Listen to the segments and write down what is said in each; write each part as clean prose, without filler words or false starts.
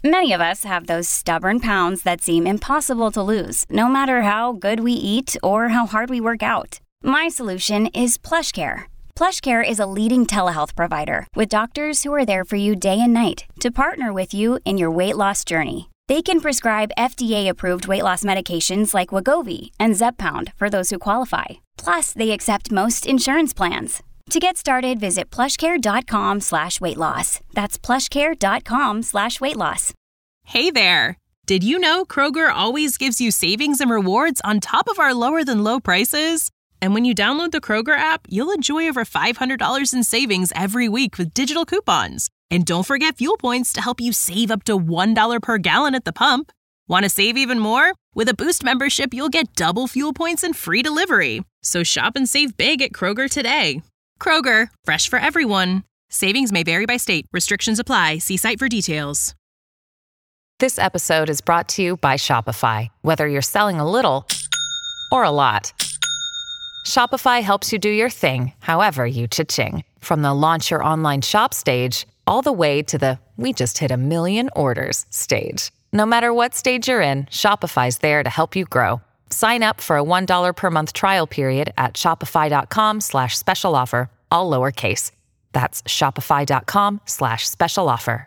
Many of us have those stubborn pounds that seem impossible to lose, no matter how good we eat or how hard we work out. My solution is PlushCare. PlushCare is a leading telehealth provider with doctors who are there for you day and night to partner with you in your weight loss journey. They can prescribe FDA-approved weight loss medications like Wegovy and Zepbound for those who qualify. Plus, they accept most insurance plans. To get started, visit plushcare.com/weightloss. That's plushcare.com/weightloss. Hey there! Did you know Kroger always gives you savings and rewards on top of our lower-than-low prices? And when you download the Kroger app, you'll enjoy over $500 in savings every week with digital coupons. And don't forget fuel points to help you save up to $1 per gallon at the pump. Want to save even more? With a Boost membership, you'll get double fuel points and free delivery. So shop and save big at Kroger today. Kroger, fresh for everyone. Savings may vary by state. Restrictions apply. See site for details. This episode is brought to you by Shopify. Whether you're selling a little or a lot, Shopify helps you do your thing, however you cha-ching. From the launch your online shop stage, all the way to the we just hit 1 million orders stage. No matter what stage you're in, Shopify's there to help you grow. Sign up for a $1 per month trial period at shopify.com/special offer, all lowercase. That's shopify.com/special offer.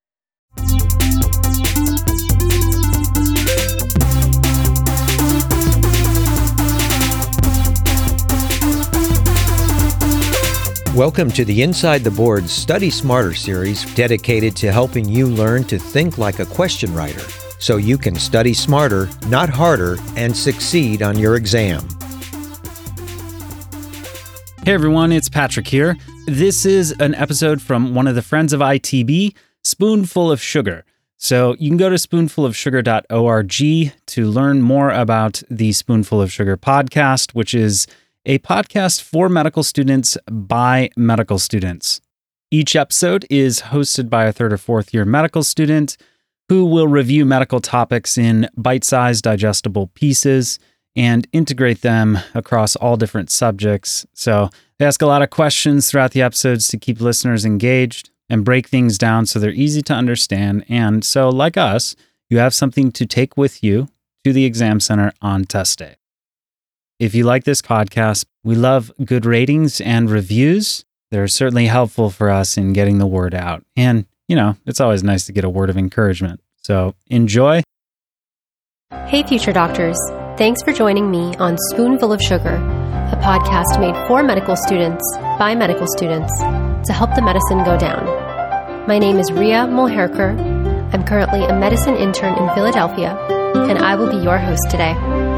Welcome to the Inside the Board Study Smarter series dedicated to helping you learn to think like a question writer so you can study smarter, not harder, and succeed on your exam. Hey everyone, it's Patrick here. This is an episode from one of the friends of ITB, Spoonful of Sugar. So you can go to spoonfulofsugar.org to learn more about the Spoonful of Sugar podcast, which is a podcast for medical students by medical students. Each episode is hosted by a third or fourth year medical student who will review medical topics in bite-sized digestible pieces and integrate them across all different subjects. So they ask a lot of questions throughout the episodes to keep listeners engaged and break things down so they're easy to understand. And so, like us, you have something to take with you to the exam center on test day. If you like this podcast, we love good ratings and reviews. They're certainly helpful for us in getting the word out. And, you know, it's always nice to get a word of encouragement. So enjoy. Hey, future doctors. Thanks for joining me on Spoonful of Sugar, a podcast made for medical students by medical students to help the medicine go down. My name is Ria Mulherker. I'm currently a medicine intern in Philadelphia, and I will be your host today.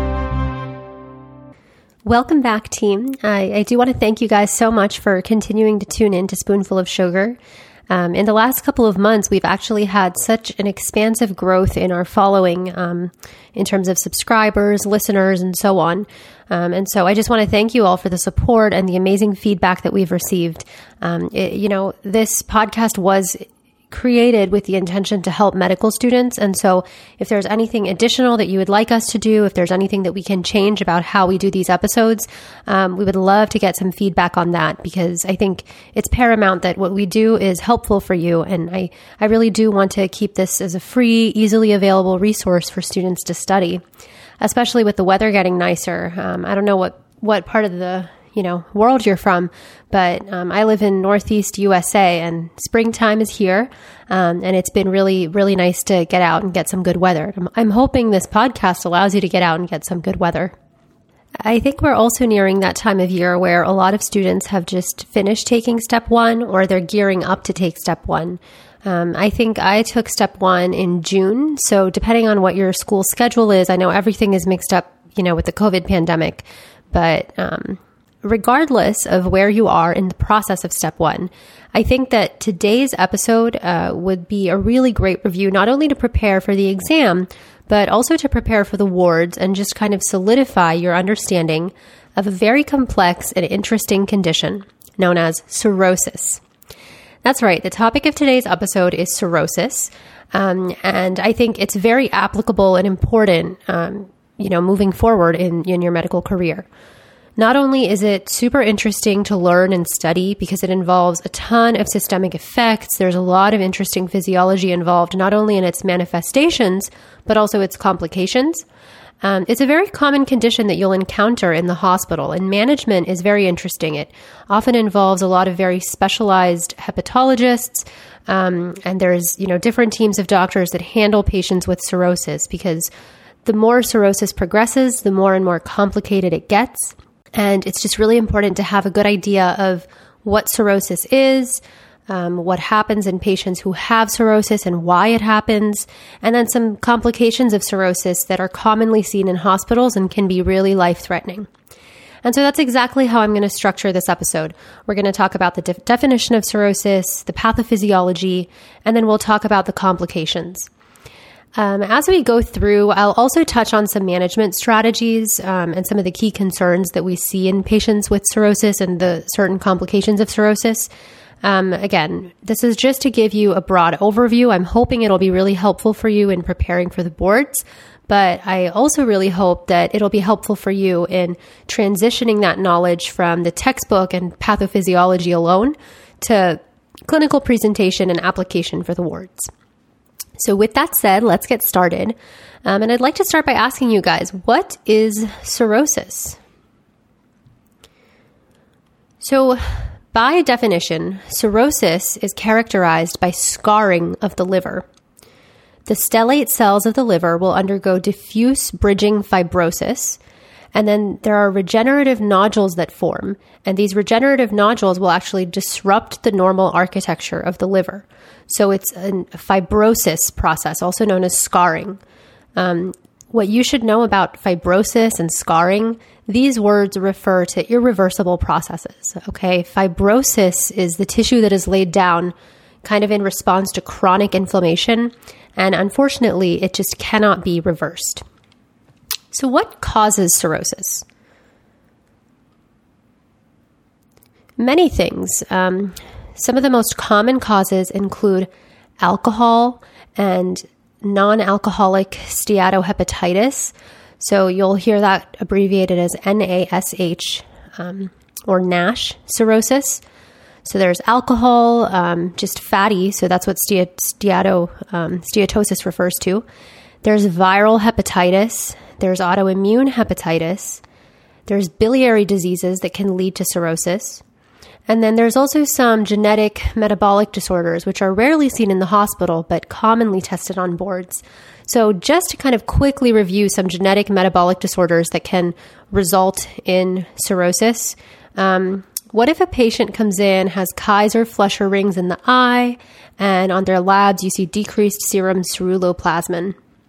Welcome back, team. I do want to thank you guys so much for continuing to tune in to Spoonful of Sugar. In the last couple of months, we've actually had such an expansive growth in our following in terms of subscribers, listeners, and so on. And so I just want to thank you all for the support and the amazing feedback that we've received. This podcast was created with the intention to help medical students. And so if there's anything additional that you would like us to do, if there's anything that we can change about how we do these episodes, we would love to get some feedback on that, because I think it's paramount that what we do is helpful for you. And I really do want to keep this as a free, easily available resource for students to study, especially with the weather getting nicer. I don't know what part of the world you're from, but I live in Northeast USA, and springtime is here, and it's been really, really nice to get out and get some good weather. I'm hoping this podcast allows you to get out and get some good weather. I think we're also nearing that time of year where a lot of students have just finished taking step one, or they're gearing up to take step one. I think I took step one in June, so depending on what your school schedule is, I know everything is mixed up, with the COVID pandemic, but regardless of where you are in the process of step one, I think that today's episode would be a really great review, not only to prepare for the exam, but also to prepare for the wards and just kind of solidify your understanding of a very complex and interesting condition known as cirrhosis. That's right. The topic of today's episode is cirrhosis. And I think it's very applicable and important, moving forward in your medical career. Not only is it super interesting to learn and study because it involves a ton of systemic effects, there's a lot of interesting physiology involved, not only in its manifestations, but also its complications. It's a very common condition that you'll encounter in the hospital, and management is very interesting. It often involves a lot of very specialized hepatologists, and there's, different teams of doctors that handle patients with cirrhosis, because the more cirrhosis progresses, the more and more complicated it gets. And it's just really important to have a good idea of what cirrhosis is, what happens in patients who have cirrhosis and why it happens, and then some complications of cirrhosis that are commonly seen in hospitals and can be really life-threatening. And so that's exactly how I'm going to structure this episode. We're going to talk about the definition of cirrhosis, the pathophysiology, and then we'll talk about the complications. As we go through, I'll also touch on some management strategies and some of the key concerns that we see in patients with cirrhosis and the certain complications of cirrhosis. Again, this is just to give you a broad overview. I'm hoping it'll be really helpful for you in preparing for the boards, but I also really hope that it'll be helpful for you in transitioning that knowledge from the textbook and pathophysiology alone to clinical presentation and application for the wards. So with that said, let's get started. And I'd like to start by asking you guys, what is cirrhosis? So by definition, cirrhosis is characterized by scarring of the liver. The stellate cells of the liver will undergo diffuse bridging fibrosis, and then there are regenerative nodules that form, and these regenerative nodules will actually disrupt the normal architecture of the liver. So it's a fibrosis process, also known as scarring. What you should know about fibrosis and scarring, these words refer to irreversible processes, okay? Fibrosis is the tissue that is laid down kind of in response to chronic inflammation, and unfortunately, it just cannot be reversed. So what causes cirrhosis? Many things. Some of the most common causes include alcohol and non-alcoholic steatohepatitis. So you'll hear that abbreviated as NASH or NASH cirrhosis. So there's alcohol, just fatty. So that's what steatosis refers to. There's viral hepatitis. There's autoimmune hepatitis. There's biliary diseases that can lead to cirrhosis. And then there's also some genetic metabolic disorders, which are rarely seen in the hospital, but commonly tested on boards. So just to kind of quickly review some genetic metabolic disorders that can result in cirrhosis. What if a patient comes in, has Kaiser-Fleischer rings in the eye, and on their labs you see decreased serum ceruloplasmin?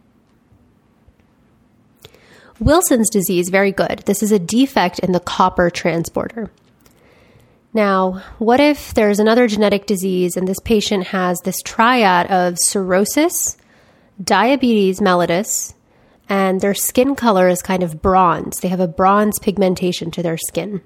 Wilson's disease, very good. This is a defect in the copper transporter. Now, what if there's another genetic disease and this patient has this triad of cirrhosis, diabetes mellitus, and their skin color is kind of bronze. They have a bronze pigmentation to their skin.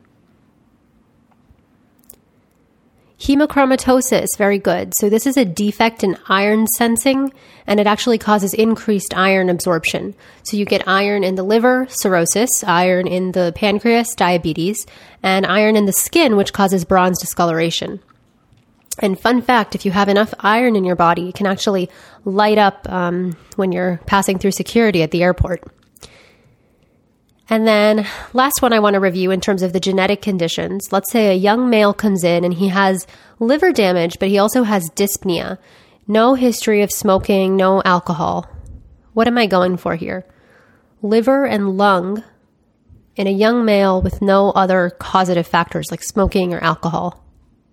Hemochromatosis, very good. So this is a defect in iron sensing, and it actually causes increased iron absorption. So you get iron in the liver, cirrhosis, iron in the pancreas, diabetes, and iron in the skin, which causes bronze discoloration. And fun fact, if you have enough iron in your body, it can actually light up when you're passing through security at the airport. And then last one I want to review in terms of the genetic conditions. Let's say a young male comes in and he has liver damage, but he also has dyspnea. No history of smoking, no alcohol. What am I going for here? Liver and lung in a young male with no other causative factors like smoking or alcohol.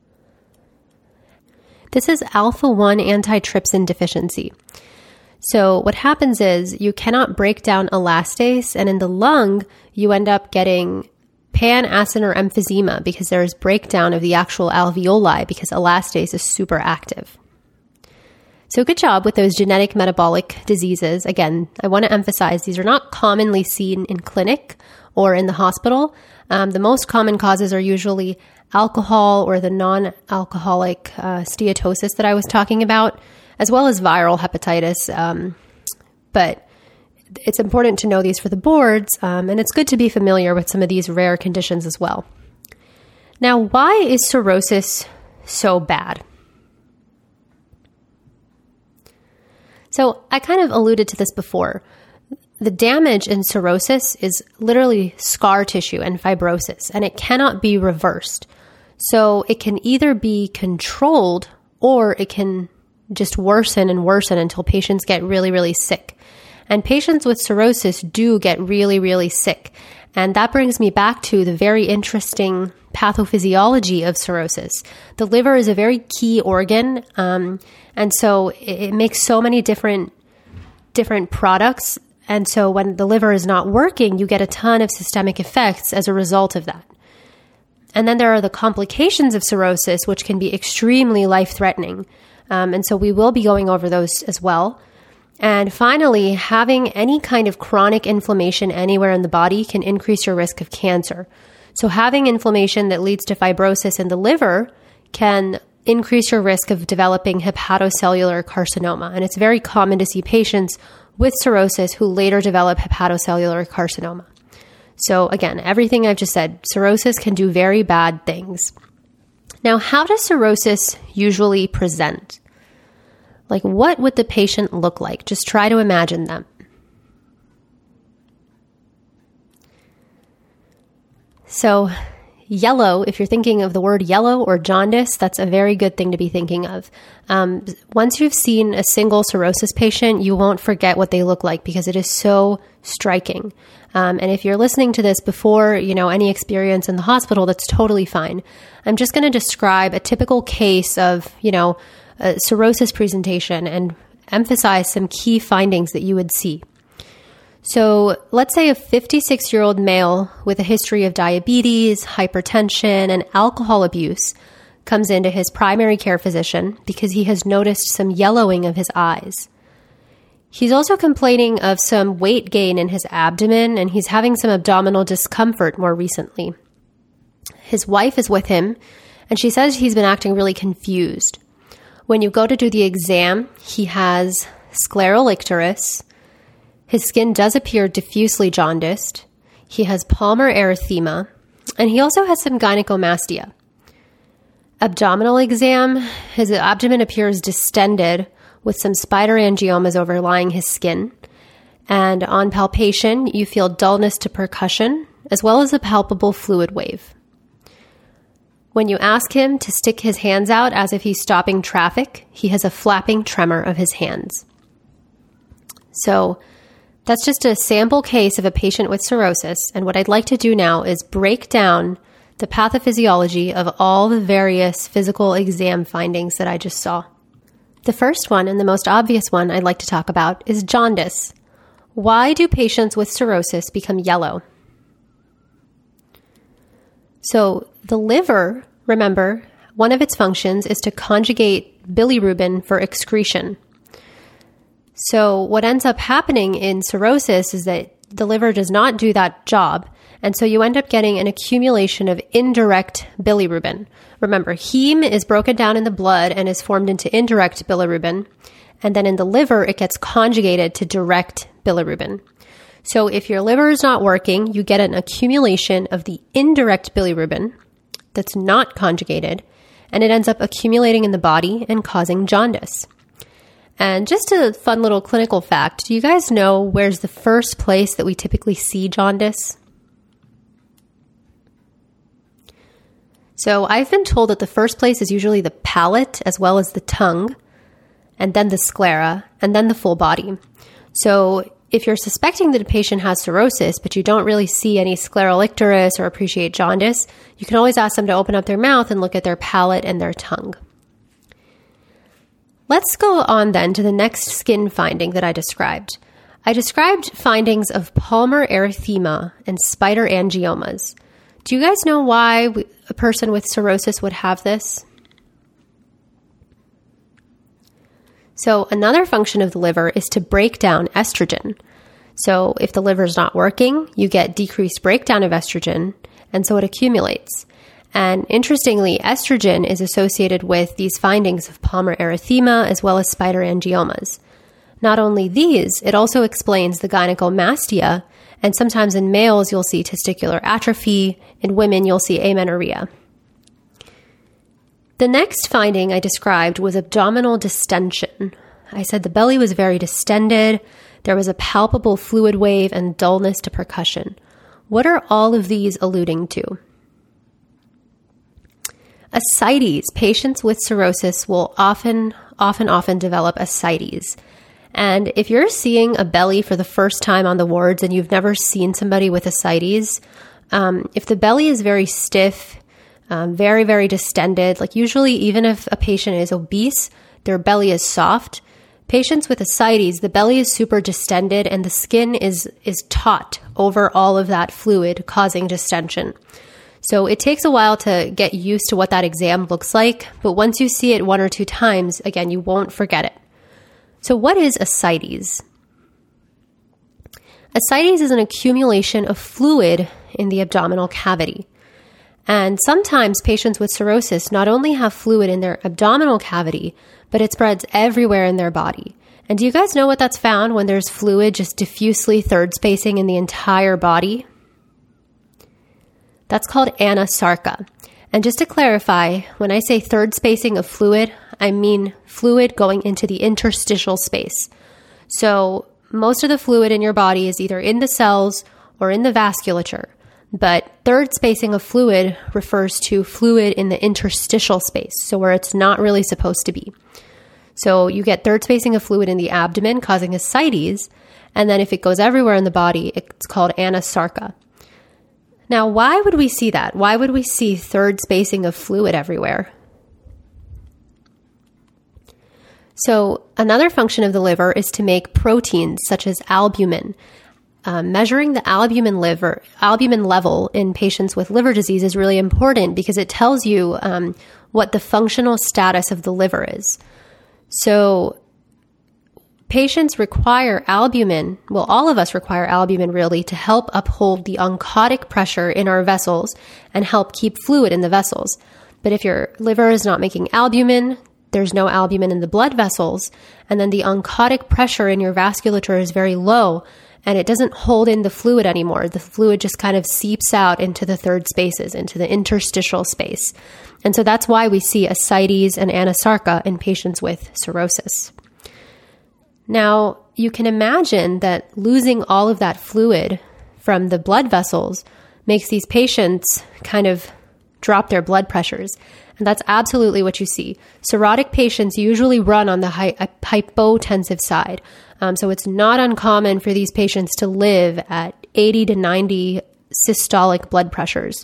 This is alpha-1 antitrypsin deficiency. So what happens is you cannot break down elastase, and in the lung, you end up getting pan-acinar emphysema because there's breakdown of the actual alveoli because elastase is super active. So good job with those genetic metabolic diseases. Again, I want to emphasize these are not commonly seen in clinic or in the hospital. The most common causes are usually alcohol or the non-alcoholic steatosis that I was talking about, as well as viral hepatitis. But it's important to know these for the boards, and it's good to be familiar with some of these rare conditions as well. Now, why is cirrhosis so bad? So I kind of alluded to this before. The damage in cirrhosis is literally scar tissue and fibrosis, and it cannot be reversed. So it can either be controlled or it can just worsen and worsen until patients get really, really sick. And patients with cirrhosis do get really, really sick. And that brings me back to the very interesting pathophysiology of cirrhosis. The liver is a very key organ, and so it makes so many different products. And so when the liver is not working, you get a ton of systemic effects as a result of that. And then there are the complications of cirrhosis, which can be extremely life-threatening. And so we will be going over those as well. And finally, having any kind of chronic inflammation anywhere in the body can increase your risk of cancer. So having inflammation that leads to fibrosis in the liver can increase your risk of developing hepatocellular carcinoma. And it's very common to see patients with cirrhosis who later develop hepatocellular carcinoma. So again, everything I've just said, cirrhosis can do very bad things. Now, how does cirrhosis usually present? Like, what would the patient look like? Just try to imagine them. So, yellow, if you're thinking of the word yellow or jaundice, that's a very good thing to be thinking of. Once you've seen a single cirrhosis patient, you won't forget what they look like because it is so striking. And if you're listening to this before, any experience in the hospital, that's totally fine. I'm just going to describe a typical case of, a cirrhosis presentation and emphasize some key findings that you would see. So let's say a 56-year-old male with a history of diabetes, hypertension, and alcohol abuse comes into his primary care physician because he has noticed some yellowing of his eyes. He's also complaining of some weight gain in his abdomen, and he's having some abdominal discomfort more recently. His wife is with him, and she says he's been acting really confused. When you go to do the exam, he has scleral icterus. His skin does appear diffusely jaundiced. He has palmar erythema, and he also has some gynecomastia. Abdominal exam, his abdomen appears distended with some spider angiomas overlying his skin. And on palpation, you feel dullness to percussion, as well as a palpable fluid wave. When you ask him to stick his hands out as if he's stopping traffic, he has a flapping tremor of his hands. So that's just a sample case of a patient with cirrhosis. And what I'd like to do now is break down the pathophysiology of all the various physical exam findings that I just saw. The first one, and the most obvious one I'd like to talk about, is jaundice. Why do patients with cirrhosis become yellow? So the liver, remember, one of its functions is to conjugate bilirubin for excretion. So what ends up happening in cirrhosis is that the liver does not do that job. And so you end up getting an accumulation of indirect bilirubin. Remember, heme is broken down in the blood and is formed into indirect bilirubin. And then in the liver, it gets conjugated to direct bilirubin. So if your liver is not working, you get an accumulation of the indirect bilirubin that's not conjugated, and it ends up accumulating in the body and causing jaundice. And just a fun little clinical fact, do you guys know where's the first place that we typically see jaundice? So I've been told that the first place is usually the palate as well as the tongue, and then the sclera, and then the full body. So if you're suspecting that a patient has cirrhosis, but you don't really see any scleral icterus or appreciate jaundice, you can always ask them to open up their mouth and look at their palate and their tongue. Let's go on then to the next skin finding that I described. I described findings of palmar erythema and spider angiomas. Do you guys know why a person with cirrhosis would have this? So another function of the liver is to break down estrogen. So if the liver is not working, you get decreased breakdown of estrogen, and so it accumulates. And interestingly, estrogen is associated with these findings of palmar erythema as well as spider angiomas. Not only these, it also explains the gynecomastia, and sometimes in males you'll see testicular atrophy, in women you'll see amenorrhea. The next finding I described was abdominal distension. I said the belly was very distended, there was a palpable fluid wave and dullness to percussion. What are all of these alluding to? Ascites. Patients with cirrhosis will often develop ascites. And if you're seeing a belly for the first time on the wards and you've never seen somebody with ascites, if the belly is very stiff, very, very distended, like usually even if a patient is obese, their belly is soft. Patients with ascites, the belly is super distended and the skin is taut over all of that fluid, causing distension. So it takes a while to get used to what that exam looks like, but once you see it 1 or 2 times, again, you won't forget it. So what is ascites? Ascites is an accumulation of fluid in the abdominal cavity. And sometimes patients with cirrhosis not only have fluid in their abdominal cavity, but it spreads everywhere in their body. And do you guys know what that's found when there's fluid just diffusely third spacing in the entire body? That's called anasarca. And just to clarify, when I say third spacing of fluid, I mean fluid going into the interstitial space. So most of the fluid in your body is either in the cells or in the vasculature. But third spacing of fluid refers to fluid in the interstitial space, so where it's not really supposed to be. So you get third spacing of fluid in the abdomen, causing ascites, and then if it goes everywhere in the body, it's called anasarca. Now, why would we see that? Why would we see third spacing of fluid everywhere? So another function of the liver is to make proteins such as albumin. Measuring the albumin level in patients with liver disease is really important because it tells you what the functional status of the liver is. So patients require albumin, well, all of us require albumin really to help uphold the oncotic pressure in our vessels and help keep fluid in the vessels. But if your liver is not making albumin, there's no albumin in the blood vessels, and then the oncotic pressure in your vasculature is very low, and it doesn't hold in the fluid anymore. The fluid just kind of seeps out into the third spaces, into the interstitial space. And so that's why we see ascites and anasarca in patients with cirrhosis. Now, you can imagine that losing all of that fluid from the blood vessels makes these patients kind of drop their blood pressures. And that's absolutely what you see. Cirrhotic patients usually run on the hypotensive side. So it's not uncommon for these patients to live at 80 to 90 systolic blood pressures.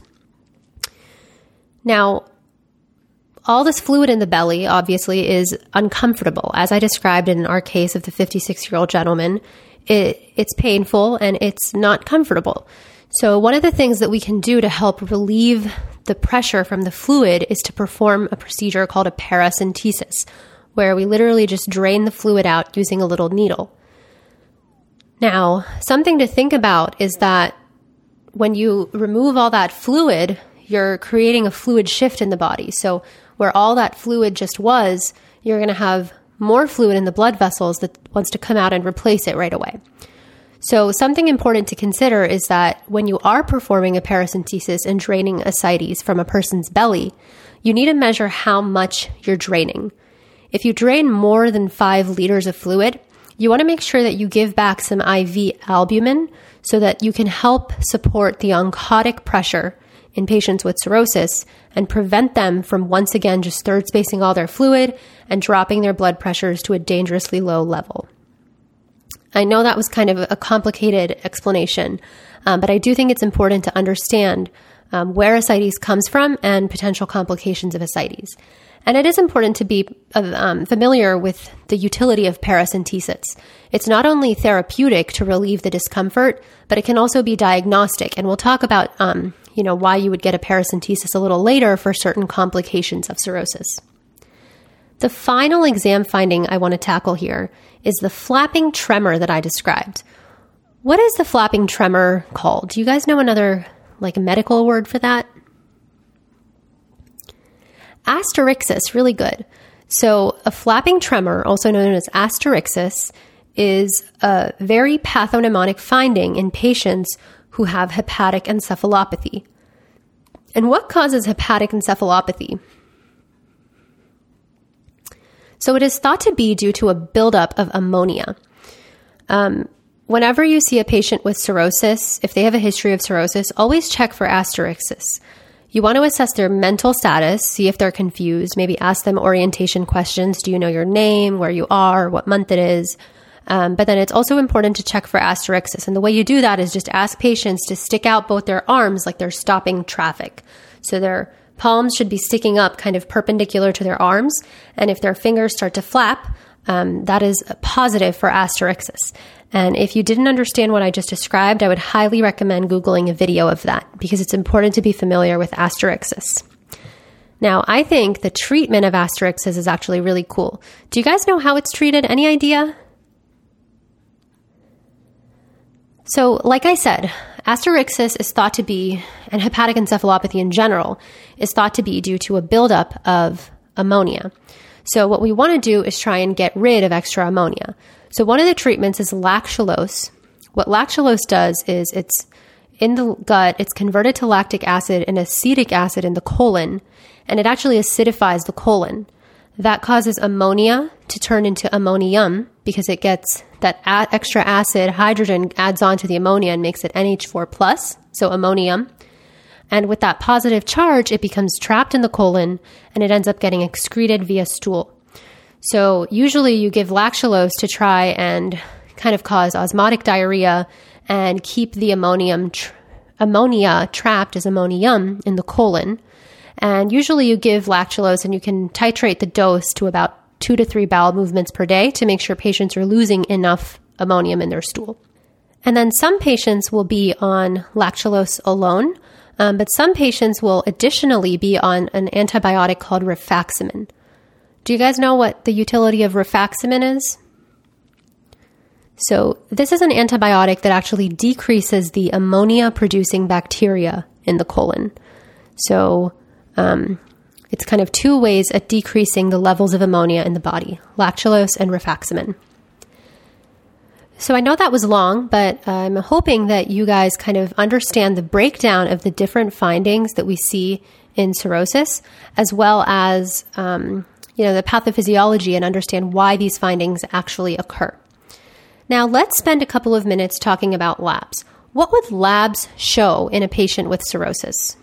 Now, all this fluid in the belly obviously is uncomfortable. As I described in our case of the 56-year-old gentleman, it's painful and it's not comfortable. So one of the things that we can do to help relieve the pressure from the fluid is to perform a procedure called a paracentesis, where we literally just drain the fluid out using a little needle. Now, something to think about is that when you remove all that fluid, you're creating a fluid shift in the body. So where all that fluid just was, you're going to have more fluid in the blood vessels that wants to come out and replace it right away. So something important to consider is that when you are performing a paracentesis and draining ascites from a person's belly, you need to measure how much you're draining. If you drain more than 5 liters of fluid, you want to make sure that you give back some IV albumin so that you can help support the oncotic pressure in patients with cirrhosis and prevent them from once again just third spacing all their fluid and dropping their blood pressures to a dangerously low level. I know that was kind of a complicated explanation, but I do think it's important to understand where ascites comes from and potential complications of ascites. And it is important to be familiar with the utility of paracentesis. It's not only therapeutic to relieve the discomfort, but it can also be diagnostic. And we'll talk about why you would get a paracentesis a little later for certain complications of cirrhosis. The final exam finding I want to tackle here is the flapping tremor that I described. What is the flapping tremor called? Do you guys know another medical word for that? Asterixis, really good. So a flapping tremor, also known as asterixis, is a very pathognomonic finding in patients who have hepatic encephalopathy. And what causes hepatic encephalopathy? So it is thought to be due to a buildup of ammonia. Whenever you see a patient with cirrhosis, if they have a history of cirrhosis, always check for asterixis. You want to assess their mental status, see if they're confused, maybe ask them orientation questions. Do you know your name, where you are, what month it is? But then it's also important to check for asterixis. And the way you do that is just ask patients to stick out both their arms like they're stopping traffic. So their palms should be sticking up kind of perpendicular to their arms. And if their fingers start to flap, that is positive for asterixis. And if you didn't understand what I just described, I would highly recommend Googling a video of that because it's important to be familiar with asterixis. Now, I think the treatment of asterixis is actually really cool. Do you guys know how it's treated? Any idea? So, like I said, asterixis is thought to be, and hepatic encephalopathy in general, is thought to be due to a buildup of ammonia. So what we want to do is try and get rid of extra ammonia. So one of the treatments is lactulose. What lactulose does is it's in the gut, it's converted to lactic acid and acetic acid in the colon, and it actually acidifies the colon. That causes ammonia to turn into ammonium because it gets that extra acid, hydrogen adds on to the ammonia and makes it NH4+, so ammonium. And with that positive charge, it becomes trapped in the colon and it ends up getting excreted via stool. So usually you give lactulose to try and kind of cause osmotic diarrhea and keep the ammonia trapped as ammonium in the colon. And usually you give lactulose and you can titrate the dose to about 2 to 3 bowel movements per day to make sure patients are losing enough ammonium in their stool. And then some patients will be on lactulose alone, but some patients will additionally be on an antibiotic called rifaximin. Do you guys know what the utility of rifaximin is? So this is an antibiotic that actually decreases the ammonia-producing bacteria in the colon. So it's kind of 2 ways at decreasing the levels of ammonia in the body, lactulose and rifaximin. So I know that was long, but I'm hoping that you guys kind of understand the breakdown of the different findings that we see in cirrhosis, as well as the pathophysiology and understand why these findings actually occur. Now, let's spend a couple of minutes talking about labs. What would labs show in a patient with cirrhosis?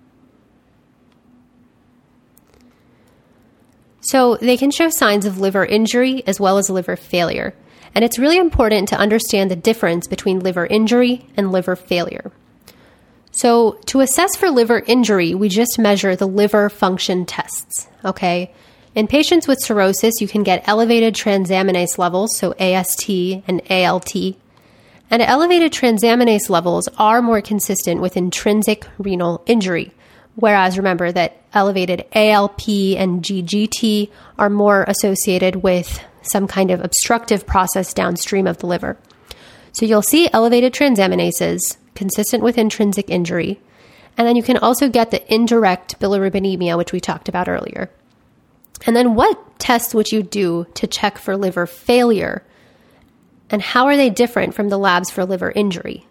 So they can show signs of liver injury as well as liver failure. And it's really important to understand the difference between liver injury and liver failure. So to assess for liver injury, we just measure the liver function tests, okay? In patients with cirrhosis, you can get elevated transaminase levels, so AST and ALT. And elevated transaminase levels are more consistent with intrinsic renal injury, whereas remember that elevated ALP and GGT are more associated with some kind of obstructive process downstream of the liver. So you'll see elevated transaminases consistent with intrinsic injury. And then you can also get the indirect bilirubinemia, which we talked about earlier. And then what tests would you do to check for liver failure? And how are they different from the labs for liver injury?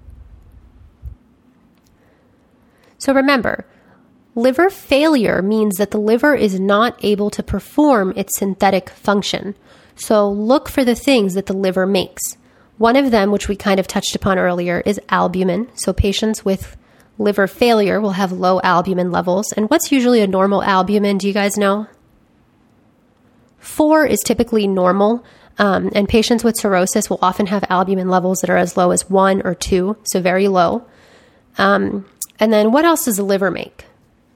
So remember, liver failure means that the liver is not able to perform its synthetic function. So look for the things that the liver makes. One of them, which we kind of touched upon earlier, is albumin. So patients with liver failure will have low albumin levels. And what's usually a normal albumin? Do you guys know? 4 is typically normal. And patients with cirrhosis will often have albumin levels that are as low as 1 or 2, so very low. And then what else does the liver make?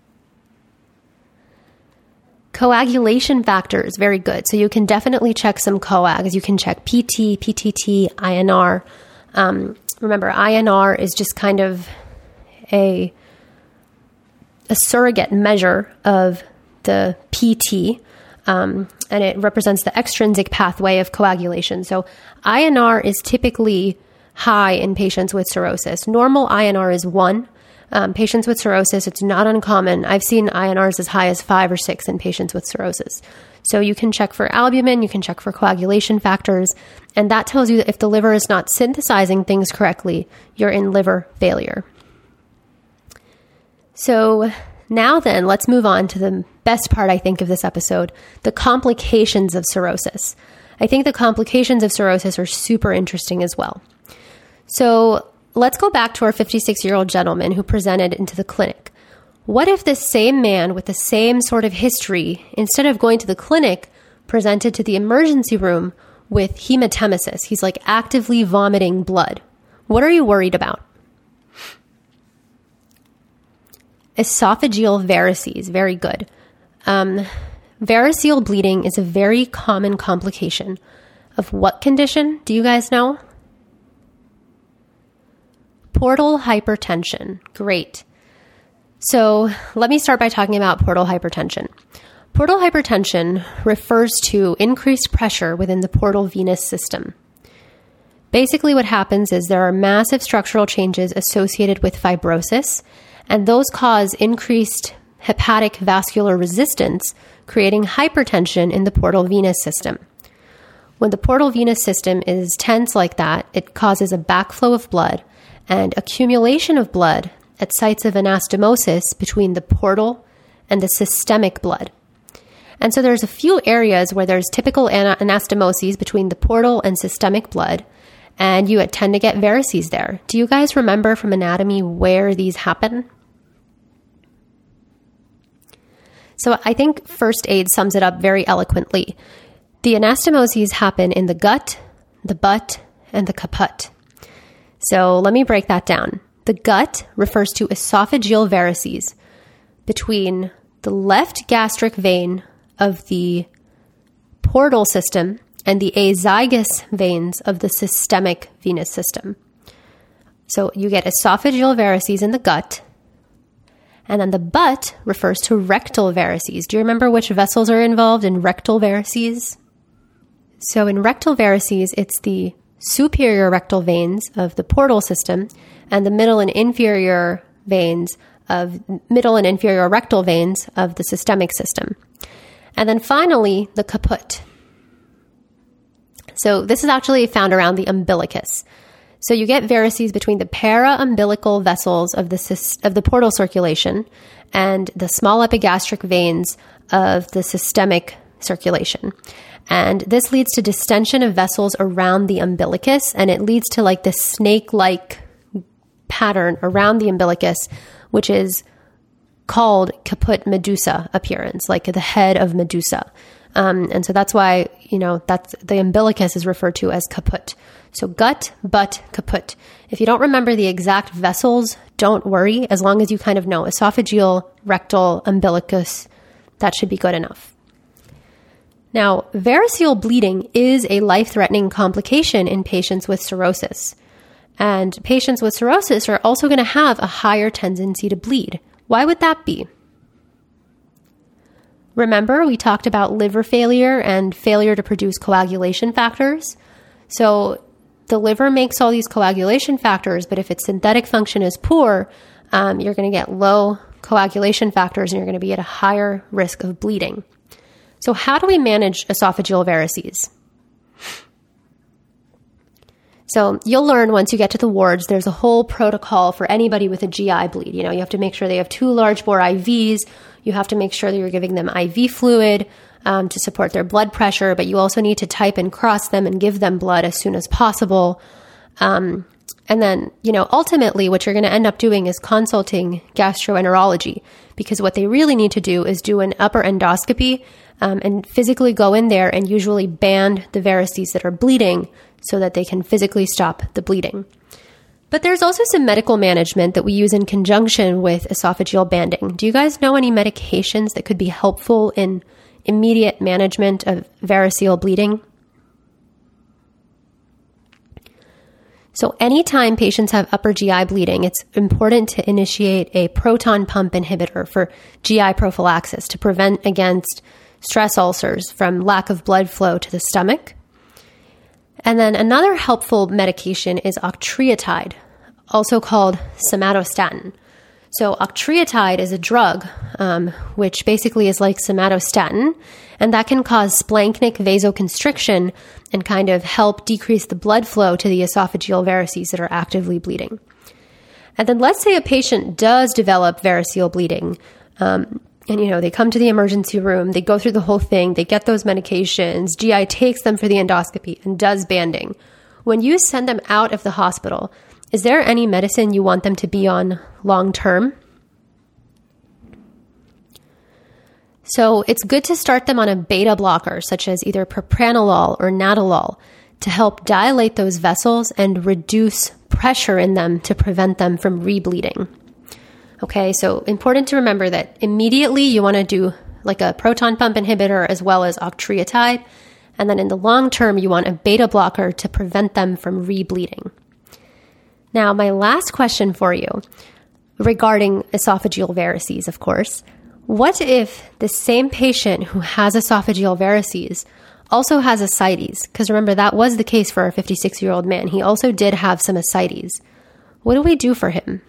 Coagulation factors, very good. So you can definitely check some coags. You can check PT, PTT, INR. Remember, INR is just kind of a surrogate measure of the PT, and it represents the extrinsic pathway of coagulation. So INR is typically high in patients with cirrhosis. Normal INR is 1. Patients with cirrhosis, it's not uncommon. I've seen INRs as high as 5 or 6 in patients with cirrhosis. So you can check for albumin, you can check for coagulation factors, and that tells you that if the liver is not synthesizing things correctly, you're in liver failure. So now then, let's move on to the best part, I think, of this episode, the complications of cirrhosis. I think the complications of cirrhosis are super interesting as well. So let's go back to our 56-year-old gentleman who presented into the clinic. What if this same man with the same sort of history, instead of going to the clinic, presented to the emergency room with hematemesis? He's like actively vomiting blood. What are you worried about? Esophageal varices, very good. Variceal bleeding is a very common complication of what condition? Do you guys know? Portal hypertension. Great. So let me start by talking about portal hypertension. Portal hypertension refers to increased pressure within the portal venous system. Basically what happens is there are massive structural changes associated with fibrosis, and those cause increased hepatic vascular resistance, creating hypertension in the portal venous system. When the portal venous system is tense like that, it causes a backflow of blood and accumulation of blood at sites of anastomosis between the portal and the systemic blood. And so there's a few areas where there's typical anastomoses between the portal and systemic blood, and you tend to get varices there. Do you guys remember from anatomy where these happen? So I think first aid sums it up very eloquently. The anastomoses happen in the gut, the butt, and the caput. So let me break that down. The gut refers to esophageal varices between the left gastric vein of the portal system and the azygous veins of the systemic venous system. So you get esophageal varices in the gut, and then the butt refers to rectal varices. Do you remember which vessels are involved in rectal varices? So in rectal varices, it's the superior rectal veins of the portal system and the middle and inferior rectal veins of the systemic system. And then finally, the caput. So this is actually found around the umbilicus. So you get varices between the para-umbilical vessels of the portal circulation and the small epigastric veins of the systemic circulation. And this leads to distension of vessels around the umbilicus, and it leads to like this snake-like pattern around the umbilicus, which is called caput medusa appearance, like the head of Medusa. And so that's why, that's the umbilicus is referred to as caput. So gut, butt, caput. If you don't remember the exact vessels, don't worry. As long as you kind of know esophageal, rectal, umbilicus, that should be good enough. Now, variceal bleeding is a life-threatening complication in patients with cirrhosis. And patients with cirrhosis are also going to have a higher tendency to bleed. Why would that be? Remember, we talked about liver failure and failure to produce coagulation factors. So the liver makes all these coagulation factors, but if its synthetic function is poor, you're going to get low coagulation factors and you're going to be at a higher risk of bleeding. So how do we manage esophageal varices? So you'll learn once you get to the wards, there's a whole protocol for anybody with a GI bleed. You have to make sure they have 2 large bore IVs. You have to make sure that you're giving them IV fluid to support their blood pressure, but you also need to type and cross them and give them blood as soon as possible. And then, ultimately what you're going to end up doing is consulting gastroenterology, because what they really need to do is do an upper endoscopy and physically go in there and usually band the varices that are bleeding so that they can physically stop the bleeding. But there's also some medical management that we use in conjunction with esophageal banding. Do you guys know any medications that could be helpful in immediate management of variceal bleeding? So anytime patients have upper GI bleeding, it's important to initiate a proton pump inhibitor for GI prophylaxis to prevent against stress ulcers from lack of blood flow to the stomach. And then another helpful medication is octreotide, also called somatostatin. So octreotide is a drug, which basically is like somatostatin, and that can cause splanchnic vasoconstriction and kind of help decrease the blood flow to the esophageal varices that are actively bleeding. And then let's say a patient does develop variceal bleeding, and they come to the emergency room, they go through the whole thing, they get those medications, GI takes them for the endoscopy and does banding. When you send them out of the hospital, is there any medicine you want them to be on long term? So it's good to start them on a beta blocker, such as either propranolol or nadolol, to help dilate those vessels and reduce pressure in them to prevent them from rebleeding. Okay, so important to remember that immediately you want to do like a proton pump inhibitor as well as octreotide, and then in the long term you want a beta blocker to prevent them from rebleeding. Now, my last question for you regarding esophageal varices, of course. What if the same patient who has esophageal varices also has ascites? Because remember, that was the case for our 56-year-old man. He also did have some ascites. What do we do for him?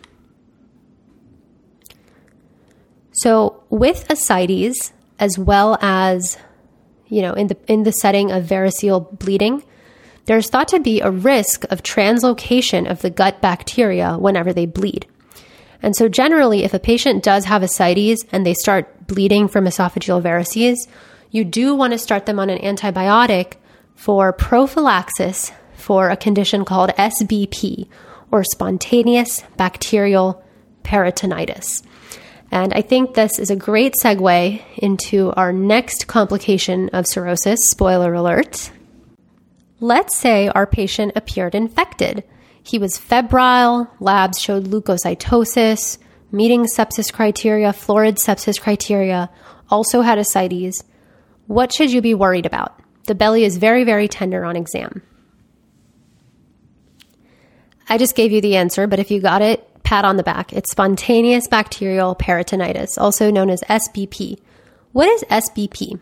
So with ascites, as well as, in the setting of variceal bleeding, there's thought to be a risk of translocation of the gut bacteria whenever they bleed. And so generally, if a patient does have ascites and they start bleeding from esophageal varices, you do want to start them on an antibiotic for prophylaxis for a condition called SBP, or spontaneous bacterial peritonitis. And I think this is a great segue into our next complication of cirrhosis, spoiler alert. Let's say our patient appeared infected. He was febrile, labs showed leukocytosis, meeting sepsis criteria, florid sepsis criteria, also had ascites. What should you be worried about? The belly is very, very tender on exam. I just gave you the answer, but if you got it, pat on the back. It's spontaneous bacterial peritonitis, also known as SBP. What is SBP?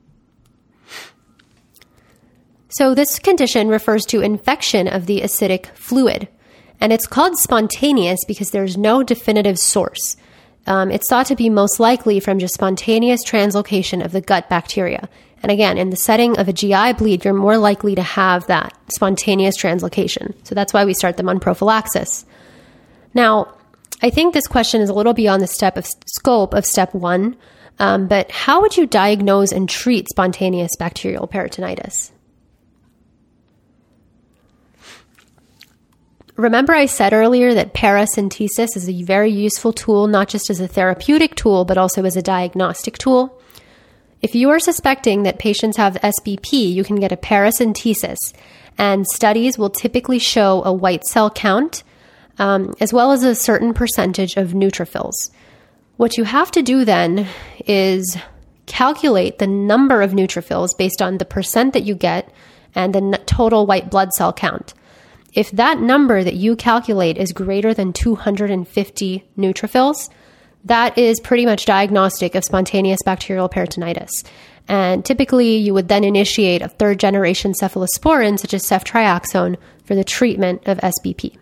So this condition refers to infection of the acidic fluid, and it's called spontaneous because there's no definitive source. It's thought to be most likely from just spontaneous translocation of the gut bacteria. And again, in the setting of a GI bleed, you're more likely to have that spontaneous translocation. So that's why we start them on prophylaxis. Now, I think this question is a little beyond the scope of step 1, but how would you diagnose and treat spontaneous bacterial peritonitis? Remember I said earlier that paracentesis is a very useful tool, not just as a therapeutic tool, but also as a diagnostic tool. If you are suspecting that patients have SBP, you can get a paracentesis, and studies will typically show a white cell count, as well as a certain percentage of neutrophils. What you have to do then is calculate the number of neutrophils based on the percent that you get and the total white blood cell count. If that number that you calculate is greater than 250 neutrophils, that is pretty much diagnostic of spontaneous bacterial peritonitis. And typically, you would then initiate a third-generation cephalosporin, such as ceftriaxone, for the treatment of SBP.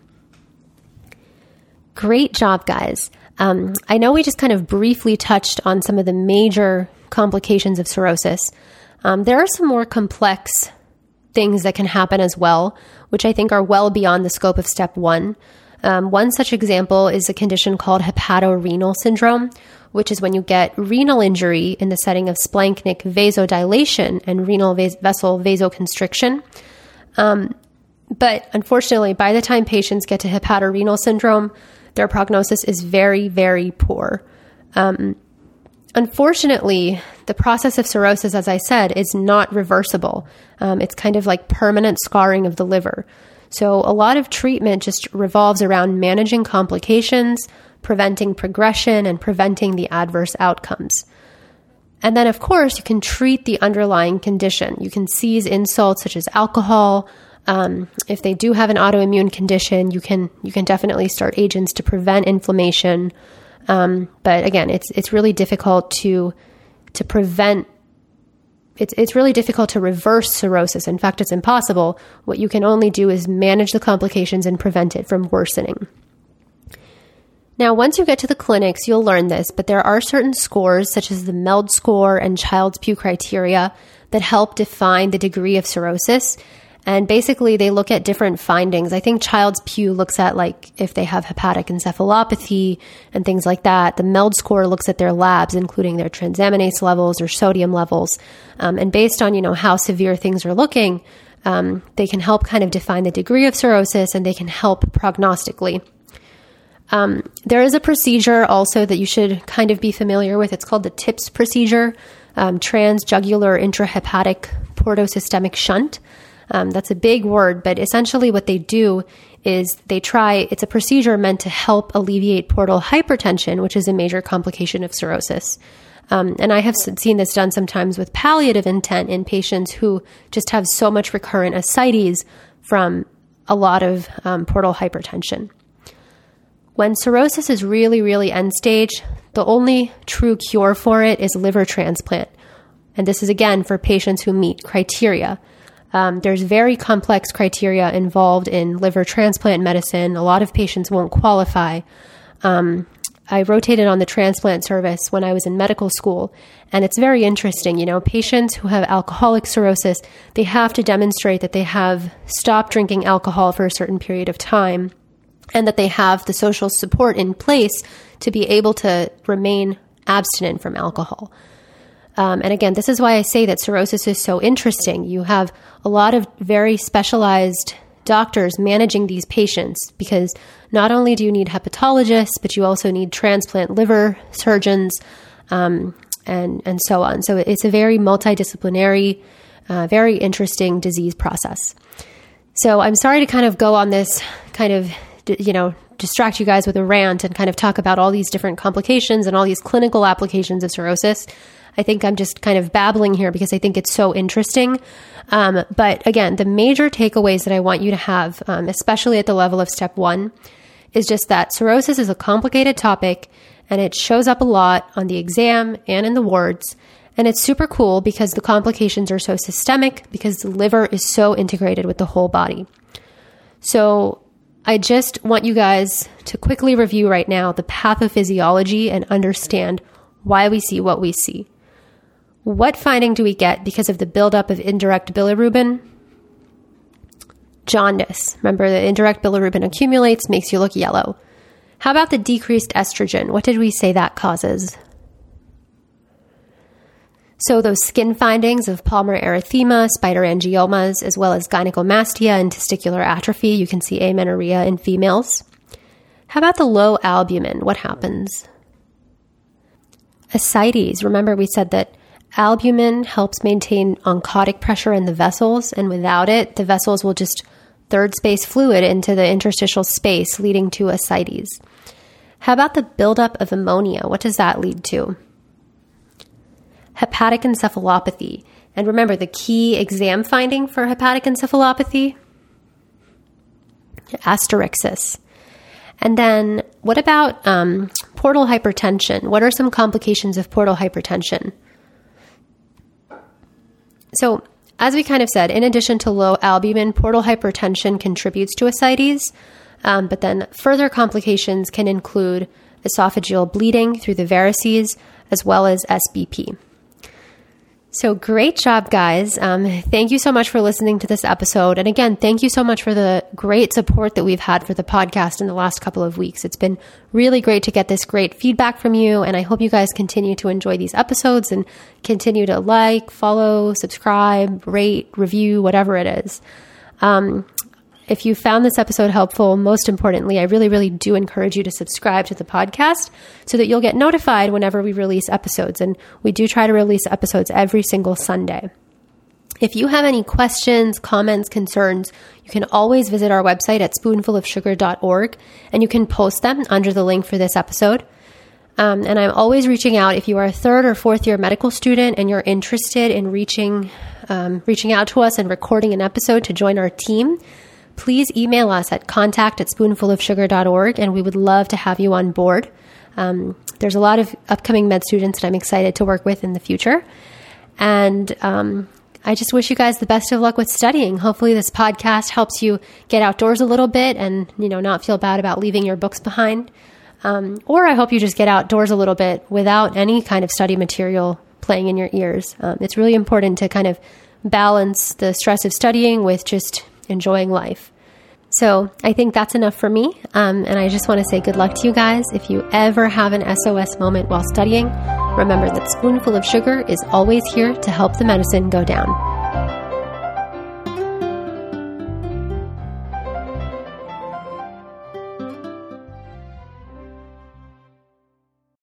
Great job, guys. I know we just kind of briefly touched on some of the major complications of cirrhosis. There are some more complex things that can happen as well, which I think are well beyond the scope of step 1. One such example is a condition called hepatorenal syndrome, which is when you get renal injury in the setting of splanchnic vasodilation and renal vessel vasoconstriction. But unfortunately, by the time patients get to hepatorenal syndrome, their prognosis is very, very poor. Unfortunately, the process of cirrhosis, as I said, is not reversible. It's kind of like permanent scarring of the liver. So a lot of treatment just revolves around managing complications, preventing progression, and preventing the adverse outcomes. And then, of course, you can treat the underlying condition. You can seize insults such as alcohol. If they do have an autoimmune condition, you can definitely start agents to prevent inflammation. But again, it's really difficult to prevent. It's really difficult to reverse cirrhosis. In fact, it's impossible. What you can only do is manage the complications and prevent it from worsening. Now, once you get to the clinics, you'll learn this, but there are certain scores, such as the MELD score and Child-Pugh criteria, that help define the degree of cirrhosis. And basically, they look at different findings. I think Child-Pugh looks at like if they have hepatic encephalopathy and things like that. The MELD score looks at their labs, including their transaminase levels or sodium levels. And based on, how severe things are looking, they can help kind of define the degree of cirrhosis, and they can help prognostically. There is a procedure also that you should kind of be familiar with. It's called the TIPS procedure, transjugular intrahepatic portosystemic shunt. That's a big word, but essentially what they do is it's a procedure meant to help alleviate portal hypertension, which is a major complication of cirrhosis. And I have seen this done sometimes with palliative intent in patients who just have so much recurrent ascites from a lot of portal hypertension. When cirrhosis is really, really end stage, the only true cure for it is liver transplant. And this is, again, for patients who meet criteria. There's very complex criteria involved in liver transplant medicine. A lot of patients won't qualify. I rotated on the transplant service when I was in medical school, and it's very interesting. Patients who have alcoholic cirrhosis, they have to demonstrate that they have stopped drinking alcohol for a certain period of time, and that they have the social support in place to be able to remain abstinent from alcohol. And again, this is why I say that cirrhosis is so interesting. You have a lot of very specialized doctors managing these patients, because not only do you need hepatologists, but you also need transplant liver surgeons, and so on. So it's a very multidisciplinary, very interesting disease process. So I'm sorry to kind of go on this kind of, distract you guys with a rant and kind of talk about all these different complications and all these clinical applications of cirrhosis. I think I'm just kind of babbling here because I think it's so interesting. But again, the major takeaways that I want you to have, especially at the level of step 1, is just that cirrhosis is a complicated topic, and it shows up a lot on the exam and in the wards. And it's super cool because the complications are so systemic, because the liver is so integrated with the whole body. So I just want you guys to quickly review right now the pathophysiology and understand why we see what we see. What finding do we get because of the buildup of indirect bilirubin? Jaundice. Remember, the indirect bilirubin accumulates, makes you look yellow. How about the decreased estrogen? What did we say that causes? So those skin findings of palmar erythema, spider angiomas, as well as gynecomastia and testicular atrophy, you can see amenorrhea in females. How about the low albumin? What happens? Ascites. Remember, we said that albumin helps maintain oncotic pressure in the vessels, and without it, the vessels will just third space fluid into the interstitial space, leading to ascites. How about the buildup of ammonia? What does that lead to? Hepatic encephalopathy. And remember, the key exam finding for hepatic encephalopathy? Asterixis. And then what about portal hypertension? What are some complications of portal hypertension? So, as we kind of said, in addition to low albumin, portal hypertension contributes to ascites, but then further complications can include esophageal bleeding through the varices, as well as SBP. So great job, guys. Thank you so much for listening to this episode. And again, thank you so much for the great support that we've had for the podcast in the last couple of weeks. It's been really great to get this great feedback from you. And I hope you guys continue to enjoy these episodes and continue to like, follow, subscribe, rate, review, whatever it is. If you found this episode helpful, most importantly, I really, really do encourage you to subscribe to the podcast so that you'll get notified whenever we release episodes. And we do try to release episodes every single Sunday. If you have any questions, comments, concerns, you can always visit our website at spoonfulofsugar.org, and you can post them under the link for this episode. And I'm always reaching out if you are a third or fourth year medical student and you're interested in reaching out to us and recording an episode to join our team. Please email us at contact@spoonfulofsugar.org, and we would love to have you on board. There's a lot of upcoming med students that I'm excited to work with in the future. And I just wish you guys the best of luck with studying. Hopefully this podcast helps you get outdoors a little bit and, not feel bad about leaving your books behind. Or I hope you just get outdoors a little bit without any kind of study material playing in your ears. It's really important to kind of balance the stress of studying with just enjoying life. So I think that's enough for me. And I just want to say good luck to you guys. If you ever have an SOS moment while studying, remember that Spoonful of Sugar is always here to help the medicine go down.